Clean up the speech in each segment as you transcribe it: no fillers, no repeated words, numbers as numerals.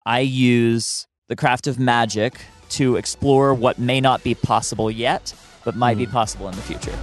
I use the craft of magic to explore what may not be possible yet, but might be possible in the future.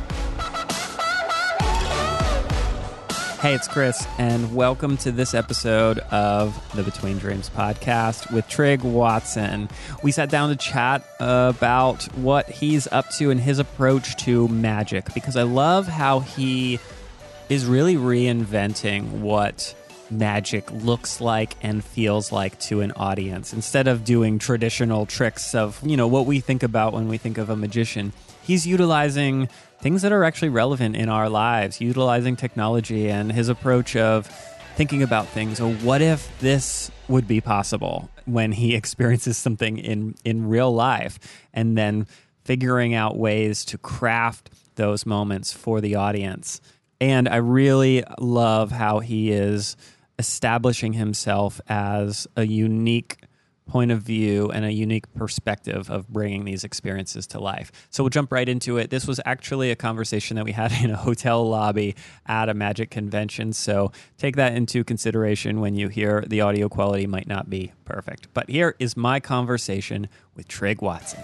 Hey, it's Chris, and welcome to this episode of the Between Dreams podcast with Trig Watson. We sat down to chat about what he's up to and his approach to magic, because I love how he is really reinventing what magic looks like and feels like to an audience. Instead of doing traditional tricks of, what we think about when we think of a magician, he's utilizing things that are actually relevant in our lives, utilizing technology and his approach of thinking about things. Oh, what if this would be possible when he experiences something in real life, and then figuring out ways to craft those moments for the audience. And I really love how he is establishing himself as a unique point of view and a unique perspective of bringing these experiences to life. So we'll jump right into it. This was actually a conversation that we had in a hotel lobby at a magic convention. So take that into consideration when you hear the audio quality might not be perfect. But here is my conversation with Trig Watson.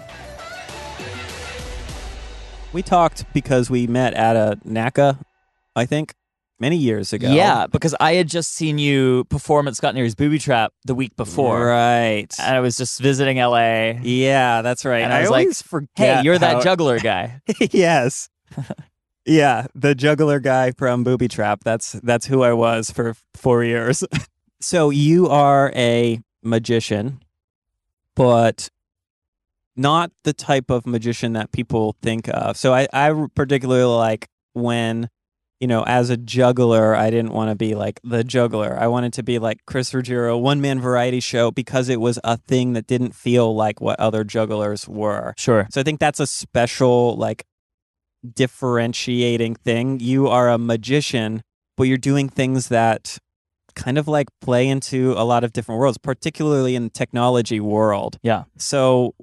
We talked because we met at a NACA, I think, many years ago. Yeah, because I had just seen you perform at Scott Neary's Booby Trap the week before. Right. And I was just visiting LA. Yeah, that's right. And I was always like, forget hey, you're that juggler guy. Yes. Yeah, the juggler guy from Booby Trap. That's who I was for 4 years. So you are a magician, but not the type of magician that people think of. So I particularly like when, as a juggler, I didn't want to be like the juggler. I wanted to be like Chris Ruggiero, one-man variety show, because it was a thing that didn't feel like what other jugglers were. Sure. So I think that's a special, differentiating thing. You are a magician, but you're doing things that kind of play into a lot of different worlds, particularly in the technology world. Yeah. So,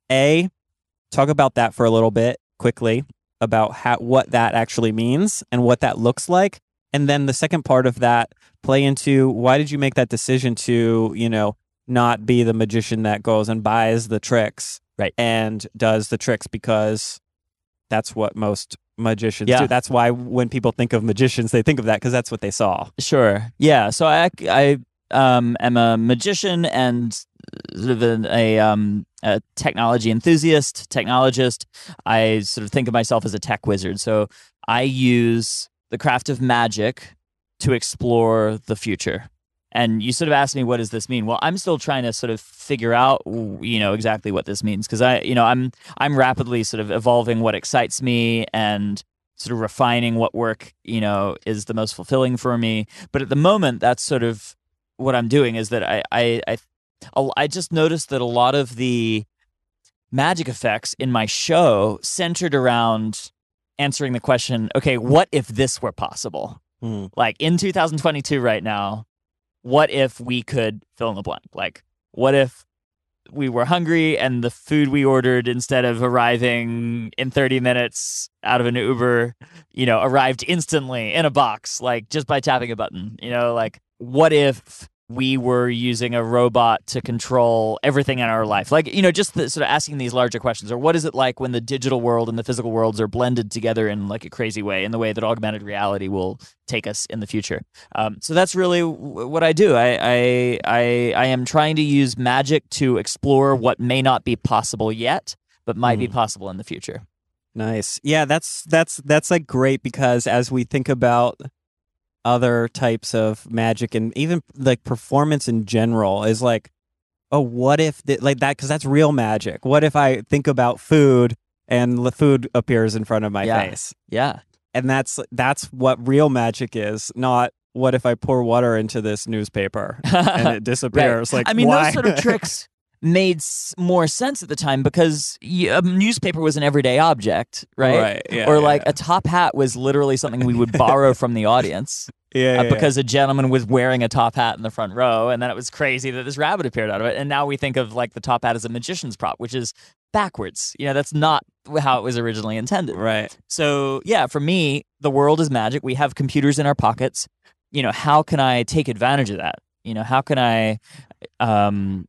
talk about that for a little bit quickly, about what that actually means and what that looks like. And then the second part of that, play into why did you make that decision to, not be the magician that goes and buys the tricks, right, and does the tricks because that's what most magicians do. That's why when people think of magicians, they think of that because that's what they saw. Sure. Yeah. So I am a magician and sort of a technology enthusiast, technologist. I sort of think of myself as a tech wizard. So I use the craft of magic to explore the future. And you sort of asked me, what does this mean? Well, I'm still trying to sort of figure out, exactly what this means, because I'm rapidly sort of evolving what excites me and sort of refining what work, is the most fulfilling for me. But at the moment, that's sort of what I'm doing, is that I just noticed that a lot of the magic effects in my show centered around answering the question, okay, what if this were possible? Like in 2022 right now, what if we could fill in the blank? Like, what if we were hungry and the food we ordered, instead of arriving in 30 minutes out of an Uber, arrived instantly in a box, just by tapping a button? What if we were using a robot to control everything in our life? Just sort of asking these larger questions. Or what is it like when the digital world and the physical worlds are blended together in a crazy way, in the way that augmented reality will take us in the future? So that's really what I do. I am trying to use magic to explore what may not be possible yet, but might be possible in the future. Nice. Yeah, that's great, because as we think about other types of magic and even performance in general, is what if that, because that's real magic. What if I think about food and the food appears in front of my face? Yeah. And that's what real magic is, not what if I pour water into this newspaper and it disappears. Right. Why? Those sort of tricks made more sense at the time, because a newspaper was an everyday object, right? Yeah, or a top hat was literally something we would borrow from the audience. Because a gentleman was wearing a top hat in the front row, and then it was crazy that this rabbit appeared out of it. And now we think of the top hat as a magician's prop, which is backwards. That's not how it was originally intended. Right. So yeah, for me, the world is magic. We have computers in our pockets. How can I take advantage of that? How can I um,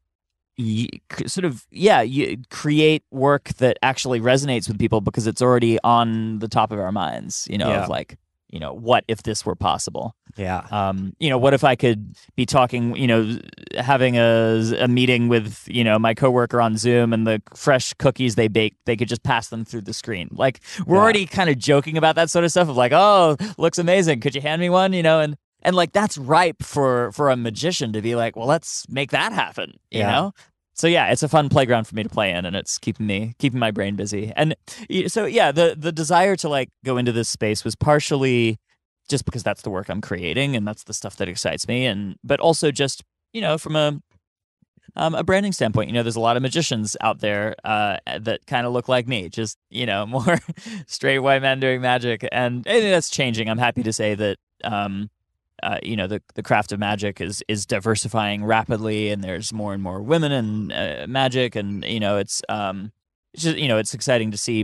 you create work that actually resonates with people because it's already on the top of our minds, Yeah. of like, what if this were possible? Yeah. What if I could be talking, having a meeting with, my coworker on Zoom, and the fresh cookies they bake, they could just pass them through the screen. Like, we're Yeah. already kind of joking about that sort of stuff of like, oh, looks amazing. Could you hand me one? And like, that's ripe for a magician to be like, well, let's make that happen, Yeah. So yeah, it's a fun playground for me to play in, and it's keeping my brain busy. And so yeah, the desire to like go into this space was partially just because that's the work I'm creating and that's the stuff that excites me, but also just from a branding standpoint, there's a lot of magicians out there that kind of look like me, just more straight white men doing magic, and that's changing. I'm happy to say that the craft of magic is diversifying rapidly, and there's more and more women in magic, and it's just it's exciting to see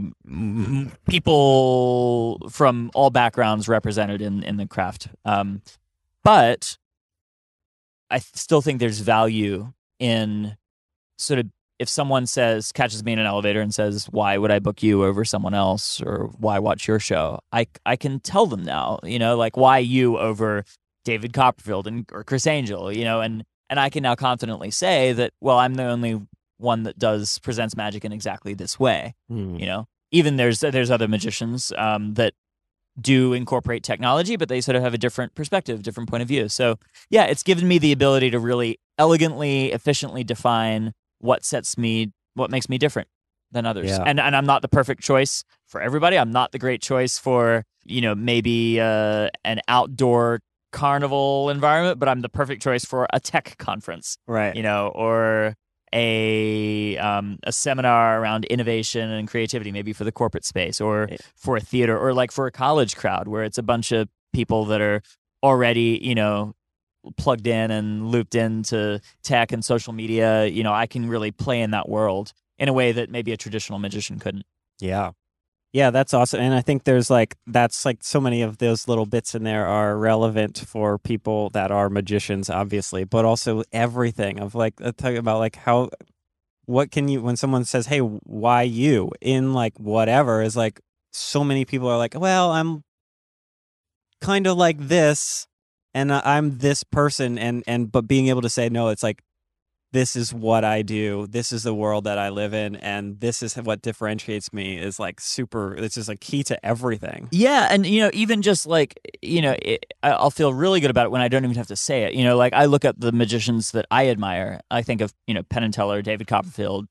people from all backgrounds represented in the craft. But I still think there's value in sort of, if someone catches me in an elevator and says, why would I book you over someone else, or why watch your show? I can tell them now, like, why you over David Copperfield or Chris Angel, and I can now confidently say that, well, I'm the only one that presents magic in exactly this way. Even there's other magicians that do incorporate technology, but they sort of have a different perspective, different point of view. So yeah, it's given me the ability to really elegantly, efficiently define what makes me different than others. Yeah. And I'm not the perfect choice for everybody. I'm not the great choice for, maybe an outdoor carnival environment, but I'm the perfect choice for a tech conference. Right. Or a seminar around innovation and creativity, maybe for the corporate space, or for a theater, or like for a college crowd where it's a bunch of people that are already, plugged in and looped into tech and social media. I can really play in that world in a way that maybe a traditional magician couldn't. Yeah. Yeah, that's awesome. And I think that's so many of those little bits in there are relevant for people that are magicians, obviously, but also everything of like, talking about like when someone says, hey, why you in like whatever, is like, so many people are like, well, I'm kind of like this and I'm this person. But being able to say, no, it's like, this is what I do. This is the world that I live in, and this is what differentiates me. Is like super. It's just a key to everything. Yeah, and even just like I'll feel really good about it when I don't even have to say it. Like, I look at the magicians that I admire. I think of Penn and Teller, David Copperfield,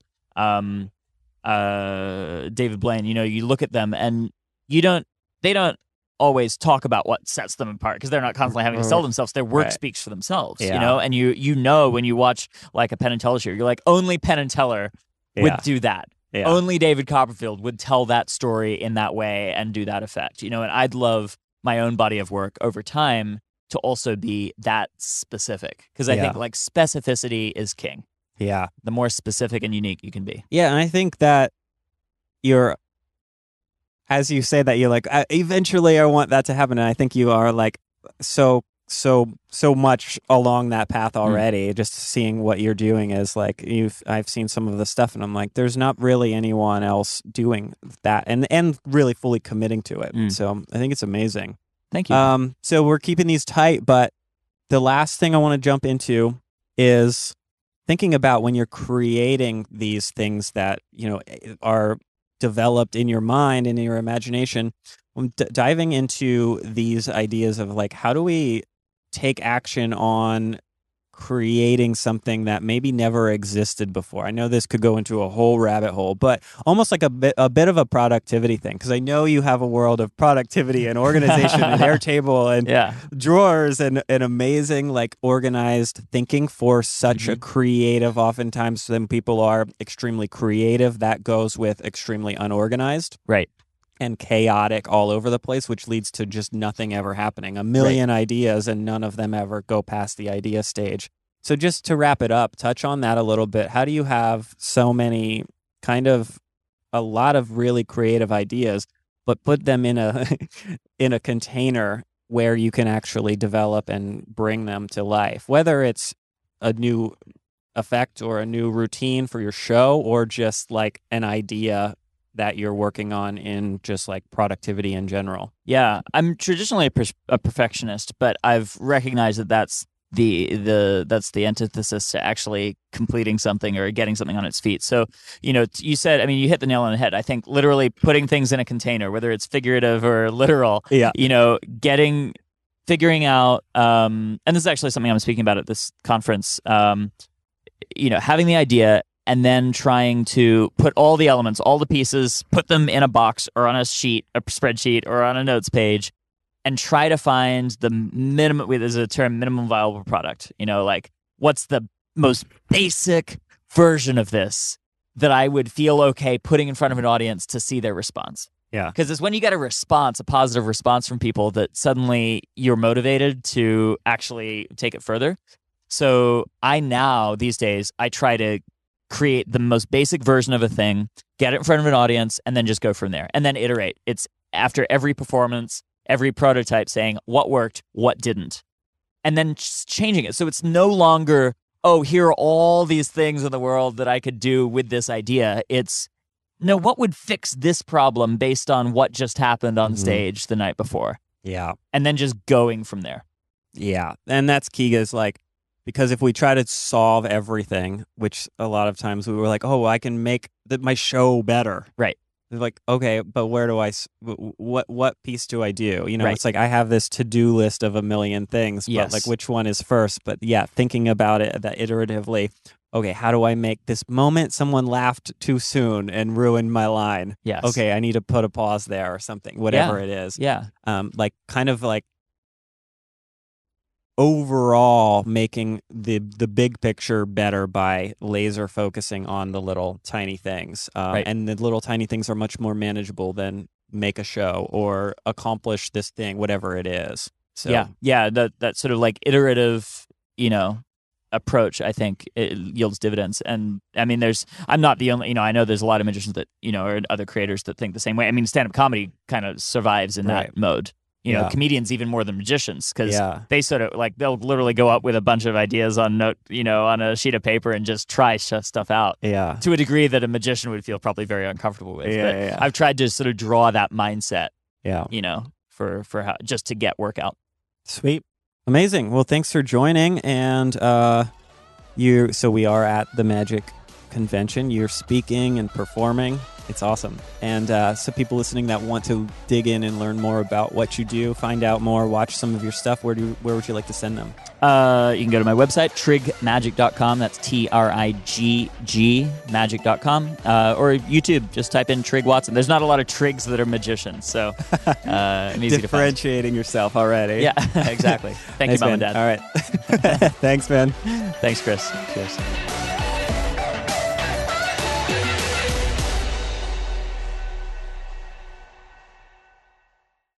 David Blaine. You look at them, and they don't always talk about what sets them apart, because they're not constantly having to sell themselves. Their work speaks for themselves, and when you watch like a Penn and Teller show, you're like, only Penn and Teller would do that. Yeah. Only David Copperfield would tell that story in that way and do that effect. And I'd love my own body of work over time to also be that specific, because I think like specificity is king. Yeah. The more specific and unique you can be. Yeah, and I think that as you say that, you're like, eventually I want that to happen. And I think you are like so much along that path already. Just seeing what you're doing is like, I've seen some of the stuff, and I'm like, there's not really anyone else doing that and really fully committing to it. So I think it's amazing. Thank you. So we're keeping these tight, but the last thing I want to jump into is thinking about when you're creating these things that, are developed in your mind and in your imagination. Diving into these ideas of like, how do we take action on creating something that maybe never existed before? I know this could go into a whole rabbit hole, but almost like a bit of a productivity thing, because I know you have a world of productivity and organization and Airtable and drawers and amazing like organized thinking for such a creative. Oftentimes when people are extremely creative, that goes with extremely unorganized. Right. And chaotic all over the place, which leads to just nothing ever happening. A million ideas, and none of them ever go past the idea stage. So just to wrap it up, touch on that a little bit. How do you have so many a lot of really creative ideas, but put them in a container where you can actually develop and bring them to life? Whether it's a new effect or a new routine for your show, or just like an idea that you're working on in just like productivity in general? Yeah, I'm traditionally a perfectionist, but I've recognized that that's the antithesis to actually completing something or getting something on its feet. So, you said, I mean, you hit the nail on the head. I think literally putting things in a container, whether it's figurative or literal, Yeah. figuring out, and this is actually something I'm speaking about at this conference, having the idea and then trying to put all the elements, all the pieces, put them in a box or on a sheet, a spreadsheet, or on a notes page, and try to find the minimum, there's a term, minimum viable product. Like, what's the most basic version of this that I would feel okay putting in front of an audience to see their response? Yeah. Because it's when you get a positive response from people, that suddenly you're motivated to actually take it further. So these days, I try to create the most basic version of a thing, get it in front of an audience, and then just go from there. And then iterate. It's after every performance, every prototype, saying what worked, what didn't, and then changing it. So it's no longer, here are all these things in the world that I could do with this idea. It's, no, what would fix this problem based on what just happened on stage the night before? Yeah. And then just going from there. Yeah. And that's key, is like, because if we try to solve everything, which a lot of times we were like, I can make my show better. Right. Like, okay, but where do what piece do I do? Right. It's like I have this to-do list of a million things, Yes. but like which one is first? But yeah, thinking about it that iteratively, okay, how do I make this moment someone laughed too soon and ruined my line? Yes. Okay, I need to put a pause there or something, whatever it is. Yeah. Like kind of like overall making the big picture better by laser focusing on the little tiny things. Right. And the little tiny things are much more manageable than make a show or accomplish this thing, whatever it is. So yeah, that sort of like iterative, approach, I think it yields dividends. And I mean, I'm not the only, I know there's a lot of magicians that, or other creators that think the same way. I mean, stand-up comedy kind of survives in that mode. Comedians even more than magicians, because they sort of like, they'll literally go up with a bunch of ideas on on a sheet of paper and just try stuff out to a degree that a magician would feel probably very uncomfortable with. But I've tried to sort of draw that mindset, for how, just to get work out. Sweet. Amazing. Well, thanks for joining. And so we are at the Magic Convention. You're speaking and performing. It's awesome. And so people listening that want to dig in and learn more about what you do, find out more, watch some of your stuff, where would you like to send them? You can go to my website, trigmagic.com. That's TRIGG magic.com. Or YouTube. Just type in Trig Watson. There's not a lot of Trigs that are magicians, so I'm easy to find. Differentiating yourself already. Yeah, exactly. Thank you, Mom and Dad. All right. Thanks, man. Thanks, Chris. Cheers.